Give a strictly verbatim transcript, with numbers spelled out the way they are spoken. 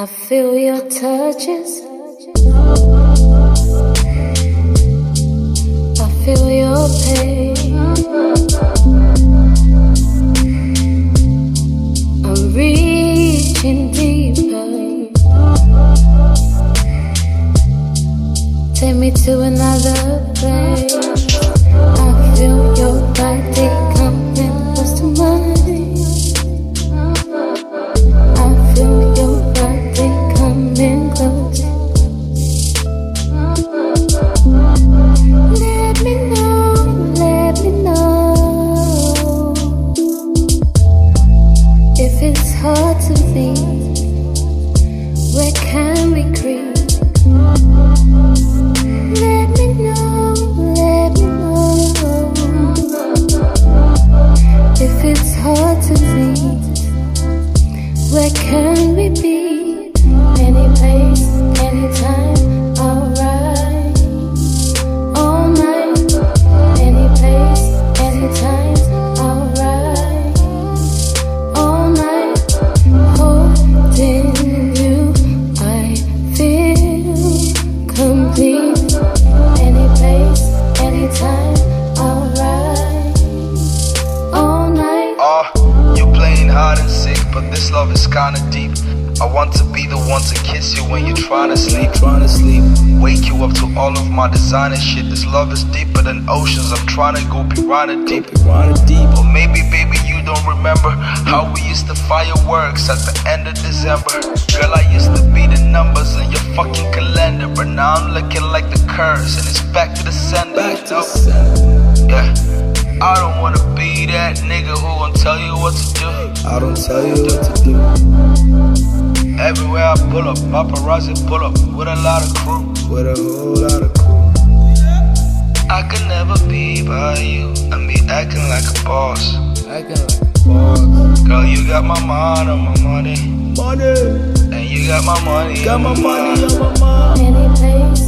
I feel your touches. I feel your pain. I'm reaching deeper. Take me to another place. I feel your body coming close to mine. I feel your body coming close. Let me know, let me know if it's hard to leave. Where can we creep? Let me know, let me know if it's hard to leave. Where can we be? Any place, anytime, alright. All night. Any place, anytime, alright. All night. Holding you, I feel complete. Any place, anytime, alright. All night. Oh, you playing hide and seek, but this love is kinda deep. I want to be the one to kiss you when you're trying to sleep, trying to sleep. Wake you up to all of my designer shit. This love is deeper than oceans. I'm trying to go piranha deep, piranha deep. Or maybe, baby, you don't remember how we used to fireworks at the end of December. Girl, I used to be the numbers in your fucking calendar, but now I'm looking like the curse, and it's back to the sender. Back to the sender. Yeah. I don't wanna be that nigga who gon' tell you what to do. I don't tell you what to do. Everywhere I pull up, paparazzi pull up with a lot of crew, with a whole lot of crew. I could never be by you and be acting like a boss. Acting like a boss. Girl, you got my mind on my money, money, and you got my money, got my money on my mind. Any place,